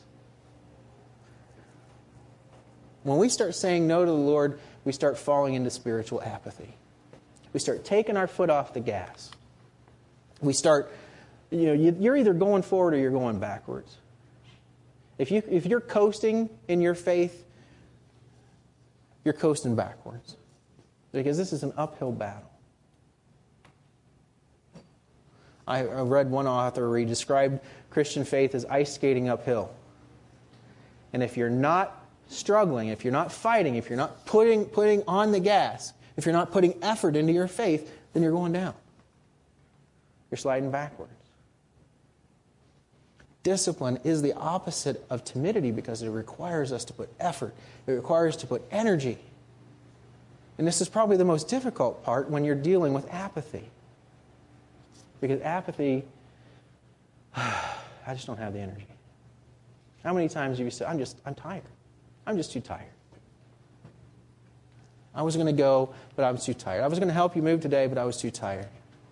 When we start saying no to the Lord, we start falling into spiritual apathy. We start taking our foot off the gas. We start, you know, you're either going forward or you're going backwards. If you if you're coasting in your faith, you're coasting backwards. Because this is an uphill battle. I read one author where he described Christian faith as ice skating uphill. And if you're not struggling, if you're not fighting, if you're not putting putting on the gas, if you're not putting effort into your faith, then you're going down. You're sliding backwards. Discipline is the opposite of timidity because it requires us to put effort. It requires us to put energy. And this is probably the most difficult part when you're dealing with apathy. Because apathy, I just don't have the energy. How many times have you said, I'm just, I'm tired. I'm just too tired. I was going to go, but I was too tired. I was going to help you move today, but I was too tired.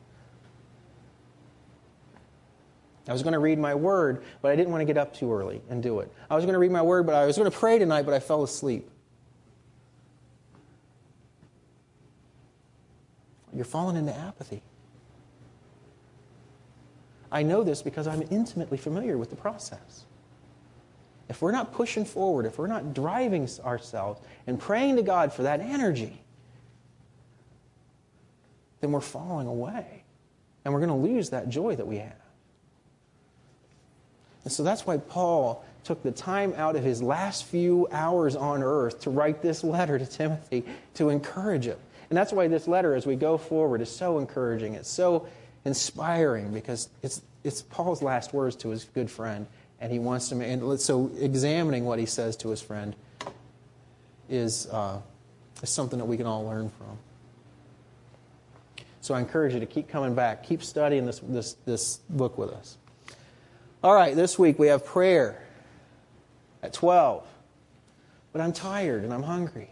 I was going to read my word, but I didn't want to get up too early and do it. I was going to read my word, but I was going to pray tonight, but I fell asleep. You're falling into apathy. I know this because I'm intimately familiar with the process. If we're not pushing forward, if we're not driving ourselves and praying to God for that energy, then we're falling away. And we're going to lose that joy that we have. And so that's why Paul took the time out of his last few hours on earth to write this letter to Timothy to encourage him. And that's why this letter, as we go forward, is so encouraging. It's so inspiring because it's it's Paul's last words to his good friend. And he wants to, and so examining what he says to his friend is, uh, is something that we can all learn from. So I encourage you to keep coming back. Keep studying this, this, this book with us. All right, this week we have prayer at twelve. But I'm tired and I'm hungry.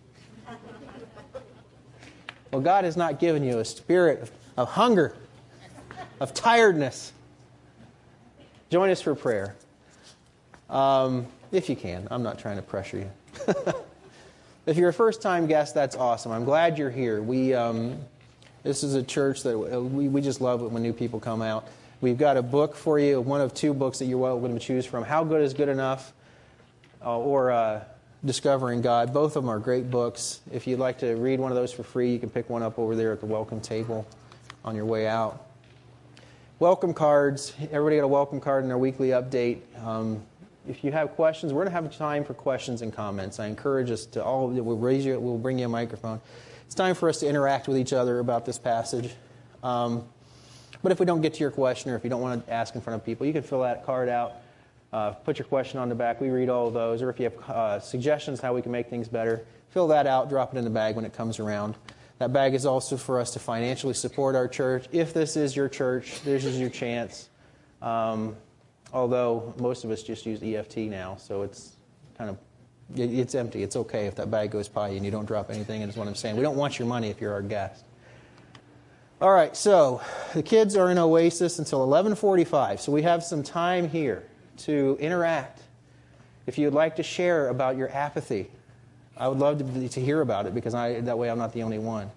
Well, God has not given you a spirit of, of hunger, of tiredness. Join us for prayer. Um, if you can. I'm not trying to pressure you. If you're a first-time guest, that's awesome. I'm glad you're here. We um, this is a church that we, we just love it when new people come out. We've got a book for you, one of two books that you're welcome to choose from. How Good is Good Enough uh, or uh, Discovering God. Both of them are great books. If you'd like to read one of those for free, you can pick one up over there at the welcome table on your way out. Welcome cards. Everybody got a welcome card in their weekly update. Um, if you have questions, we're going to have time for questions and comments. I encourage us to all, we'll raise you, we'll bring you a microphone. It's time for us to interact with each other about this passage. Um, but if we don't get to your question or if you don't want to ask in front of people, you can fill that card out, uh, put your question on the back. We read all of those. Or if you have uh, suggestions how we can make things better, fill that out, drop it in the bag when it comes around. That bag is also for us to financially support our church. If this is your church, this is your chance. Um, although most of us just use E F T now, so it's kind of, it's empty. It's okay if that bag goes by and you don't drop anything, is what I'm saying. We don't want your money if you're our guest. All right, so the kids are in Oasis until eleven forty-five, so we have some time here to interact. If you'd like to share about your apathy, I would love to, to hear about it because I, that way I'm not the only one.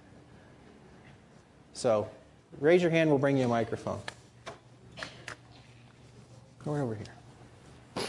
So raise your hand, we'll bring you a microphone. Go right over here.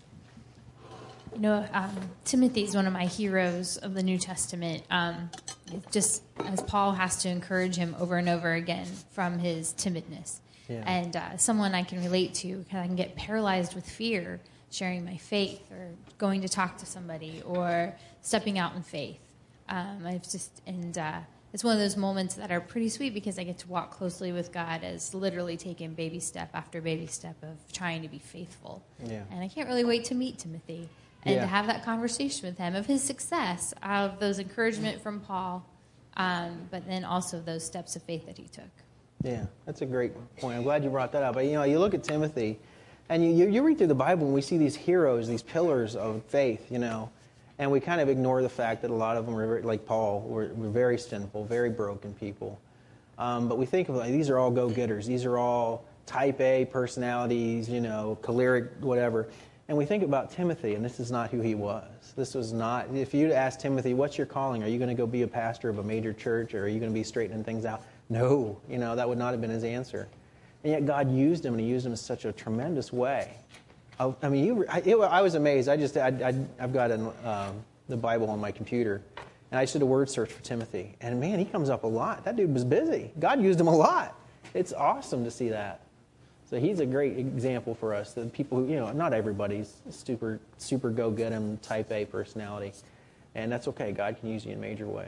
You know, um, Timothy is one of my heroes of the New Testament. Um, just as Paul has to encourage him over and over again from his timidness. Yeah. And uh, someone I can relate to, because I can get paralyzed with fear sharing my faith or going to talk to somebody or stepping out in faith. Um, I've just, and uh, it's one of those moments that are pretty sweet because I get to walk closely with God as literally taking baby step after baby step of trying to be faithful. Yeah. And I can't really wait to meet Timothy and yeah. to have that conversation with him of his success, of those encouragement from Paul, um, but then also those steps of faith that he took. Yeah, that's a great point. I'm glad you brought that up. But, you know, you look at Timothy, and you, you, you read through the Bible, and we see these heroes, these pillars of faith, you know, and we kind of ignore the fact that a lot of them are, like Paul, were, were very sinful, very broken people. Um, but we think of, like, these are all go-getters. These are all type A personalities, you know, choleric, whatever. And we think about Timothy, and this is not who he was. This was not, if you'd ask Timothy, what's your calling? Are you going to go be a pastor of a major church, or are you going to be straightening things out? No, you know, that would not have been his answer. And yet God used him, and he used him in such a tremendous way. I, I mean, you, I, it, I was amazed. I just, I, I, I've got an, um, the Bible on my computer, and I just did a word search for Timothy. And man, he comes up a lot. That dude was busy. God used him a lot. It's awesome to see that. So he's a great example for us. The people who, you know, not everybody's super, super go-get-em type A personality. And that's okay. God can use you in major ways.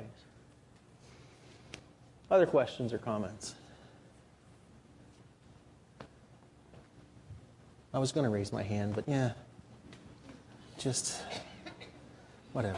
Other questions or comments? I was going to raise my hand, but yeah, just whatever.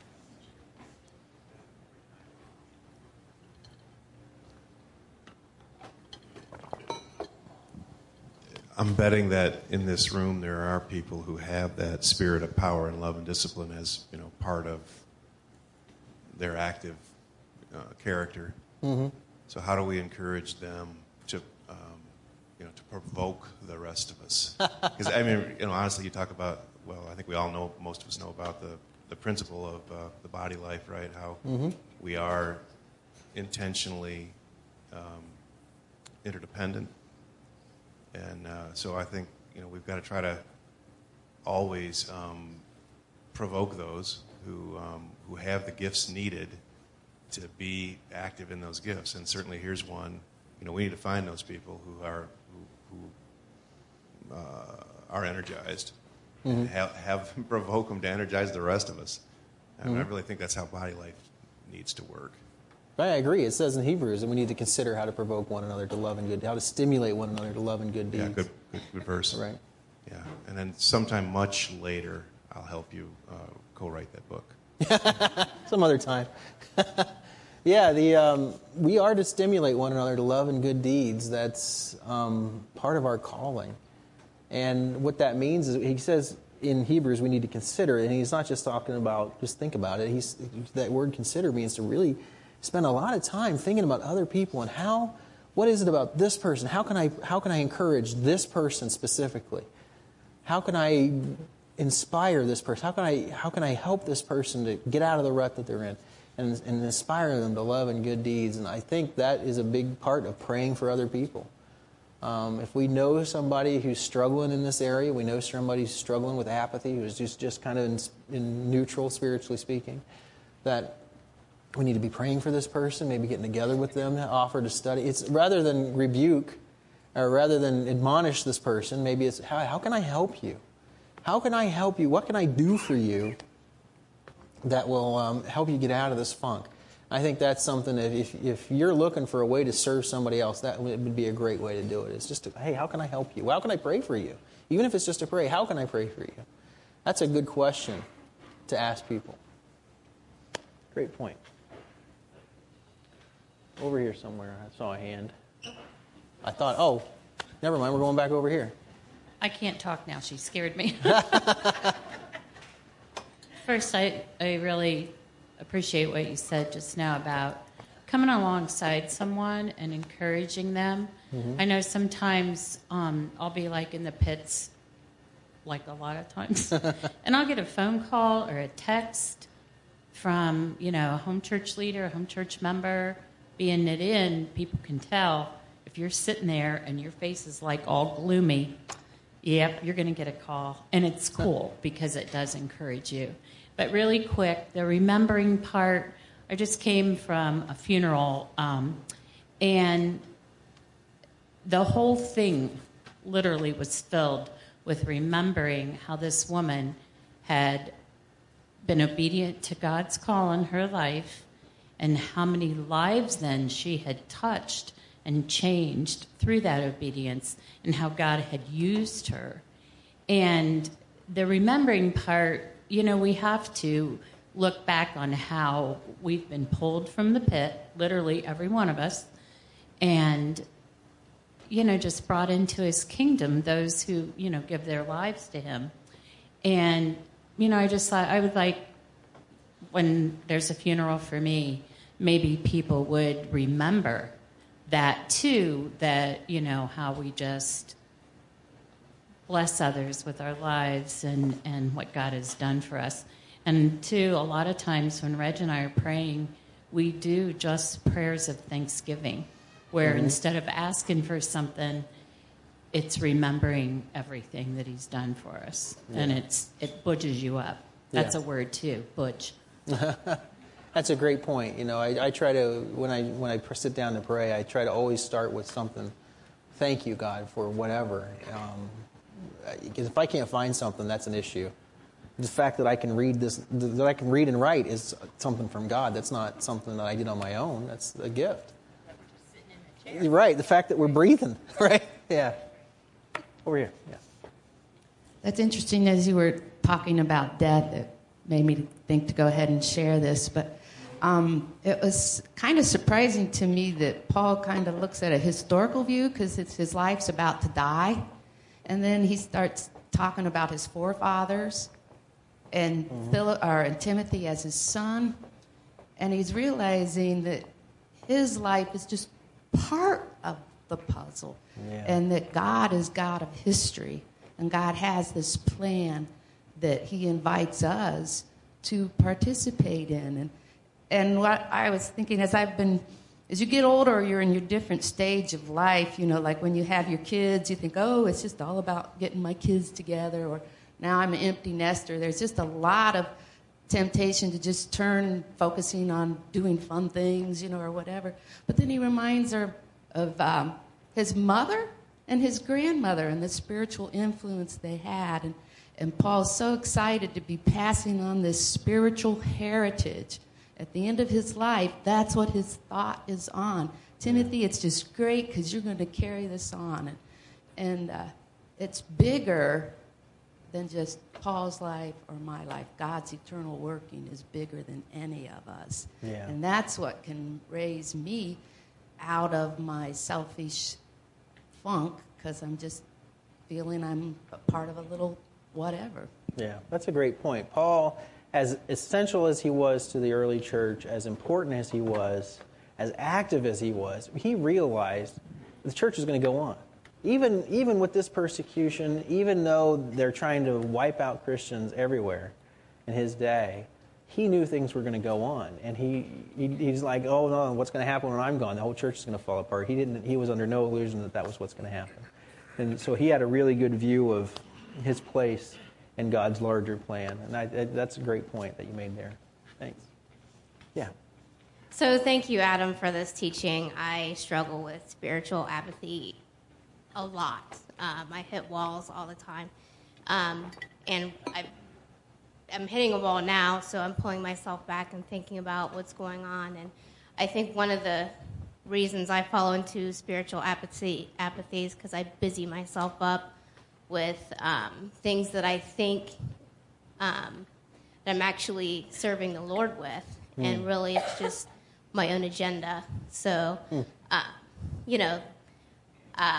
I'm betting that in this room there are people who have that spirit of power and love and discipline as, you know, part of their active uh, character. Mm-hmm. So how do we encourage them to, um, you know, to provoke the rest of us? Because I mean, you know, honestly, you talk about, well, I think we all know, most of us know about the, the principle of uh, the body life, right? How mm-hmm. we are intentionally um, interdependent. And uh, so I think, you know, we've got to try to always um, provoke those who um, who have the gifts needed to be active in those gifts. And certainly here's one, you know, we need to find those people who are who, who uh, are energized mm-hmm. and have, have provoke them to energize the rest of us. And mm-hmm. I really think that's how body life needs to work. I agree. It says in Hebrews that we need to consider how to provoke one another to love and good, how to stimulate one another to love and good deeds. Yeah, good, good, good verse. Right. Yeah, and then sometime much later, I'll help you uh, co-write that book. Some other time. yeah, the um, we are to stimulate one another to love and good deeds. That's um, part of our calling. And what that means is, he says in Hebrews we need to consider it, and he's not just talking about, just think about it. He's that word consider means to really spend a lot of time thinking about other people and how, what is it about this person? How can I, how can I encourage this person specifically? How can I inspire this person? How can I, how can I help this person to get out of the rut that they're in and, and inspire them to love and good deeds? And I think that is a big part of praying for other people. Um, if we know somebody who's struggling in this area, we know somebody who's struggling with apathy, who's just, just kind of in, in neutral, spiritually speaking, that we need to be praying for this person, maybe getting together with them, offer to study. It's rather than rebuke, or rather than admonish this person, maybe it's, how, how can I help you? How can I help you? What can I do for you that will um, help you get out of this funk? I think that's something that if, if you're looking for a way to serve somebody else, that would be a great way to do it. It's just, to, hey, how can I help you? How can I pray for you? Even if it's just to pray, how can I pray for you? That's a good question to ask people. Great point. Over here somewhere. I saw a hand. I thought, oh, never mind. We're going back over here. I can't talk now. She scared me. First, I, I really appreciate what you said just now about coming alongside someone and encouraging them. Mm-hmm. I know sometimes um, I'll be like in the pits, like a lot of times, and I'll get a phone call or a text from, you know, a home church leader, a home church member. Being knit in, people can tell if you're sitting there and your face is like all gloomy, yep, you're going to get a call. And it's cool because it does encourage you. But really quick, the remembering part, I just came from a funeral, um, and the whole thing literally was filled with remembering how this woman had been obedient to God's call in her life, and how many lives then she had touched and changed through that obedience, and how God had used her. And the remembering part, you know, we have to look back on how we've been pulled from the pit, literally every one of us, and, you know, just brought into his kingdom, those who, you know, give their lives to him. And, you know, I just thought I would like, when there's a funeral for me, maybe people would remember that too, that, you know, how we just bless others with our lives and, and what God has done for us. And two, a lot of times when Reg and I are praying, we do just prayers of thanksgiving, where mm-hmm. instead of asking for something, it's remembering everything that he's done for us. Yeah. And it's it budges you up. That's yeah. a word too, budge. That's a great point. You know, I, I try to, when I when I sit down to pray, I try to always start with something. Thank you, God, for whatever. Um, because if I can't find something, that's an issue. The fact that I can read this, that I can read and write, is something from God. That's not something that I did on my own. That's a gift. You're right. The fact that we're breathing, right? Yeah. Over here. Yeah. That's interesting. As you were talking about death, it made me think to go ahead and share this. But um, it was kind of surprising to me that Paul kind of looks at a historical view, because it's his life's about to die. And then he starts talking about his forefathers and mm-hmm. Philip, or and Timothy as his son, and he's realizing that his life is just part of the puzzle, yeah. and that God is God of history, and God has this plan that he invites us to participate in. And and what I was thinking, as I've been, as you get older, you're in your different stage of life. You know, like when you have your kids, you think, oh, it's just all about getting my kids together, or now I'm an empty nester. There's just a lot of temptation to just turn focusing on doing fun things, you know, or whatever. But then he reminds her of um, his mother and his grandmother and the spiritual influence they had. And, and Paul's so excited to be passing on this spiritual heritage. At the end of his life, that's what his thought is on. Timothy, it's just great because you're going to carry this on. And, and uh, it's bigger than just Paul's life or my life. God's eternal working is bigger than any of us. Yeah. And that's what can raise me out of my selfish funk, because I'm just feeling I'm a part of a little whatever. Yeah, that's a great point. Paul, as essential as he was to the early church, as important as he was, as active as he was, he realized the church is going to go on. Even even with this persecution, even though they're trying to wipe out Christians everywhere in his day, he knew things were going to go on. And he, he he's like, oh, no, what's going to happen when I'm gone? The whole church is going to fall apart. He didn't. He was under no illusion that that was what's going to happen. And so he had a really good view of his place in God's larger plan. And I, I, that's a great point that you made there. Thanks. Yeah. So thank you, Adam, for this teaching. I struggle with spiritual apathy a lot. Um, I hit walls all the time. Um, and I, I'm hitting a wall now, so I'm pulling myself back and thinking about what's going on. And I think one of the reasons I fall into spiritual apathy, apathy is because I busy myself up with um, things that I think um, that I'm actually serving the Lord with. Mm. And really it's just my own agenda. So, mm. uh, you know, uh,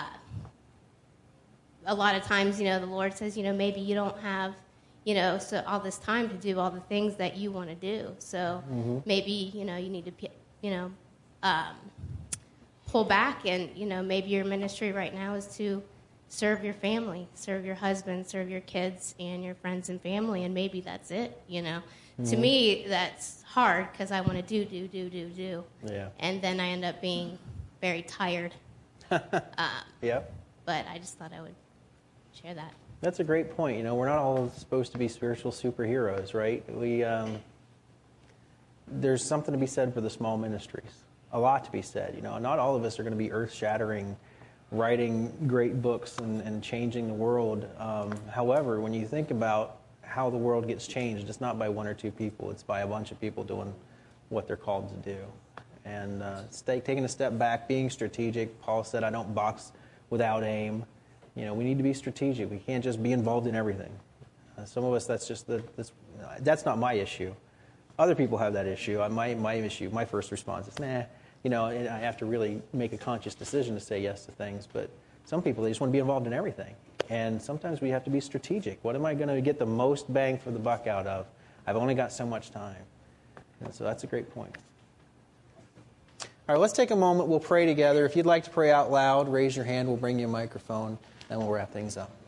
a lot of times, you know, the Lord says, you know, maybe you don't have, you know, so all this time to do all the things that you want to do. So mm-hmm. maybe, you know, you need to, you know, um, pull back, and, you know, maybe your ministry right now is to serve your family, serve your husband, serve your kids and your friends and family, and maybe that's it, you know. Mm-hmm. To me, that's hard because I want to do, do, do, do, do. Yeah. And then I end up being very tired. um, yep. But I just thought I would share that. That's a great point. You know, we're not all supposed to be spiritual superheroes, right? We, um, there's something to be said for the small ministries. A lot to be said. You know, not all of us are going to be earth-shattering, writing great books and, and changing the world. Um, however, when you think about how the world gets changed, it's not by one or two people. It's by a bunch of people doing what they're called to do. And uh, stay, taking a step back, being strategic. Paul said, I don't box without aim. You know, we need to be strategic. We can't just be involved in everything. Uh, some of us, that's just the, that's, that's not my issue. Other people have that issue. My, my issue, my first response is, nah. You know, and I have to really make a conscious decision to say yes to things. But some people, they just want to be involved in everything. And sometimes we have to be strategic. What am I going to get the most bang for the buck out of? I've only got so much time. And so that's a great point. All right, let's take a moment. We'll pray together. If you'd like to pray out loud, raise your hand. We'll bring you a microphone, and we'll wrap things up.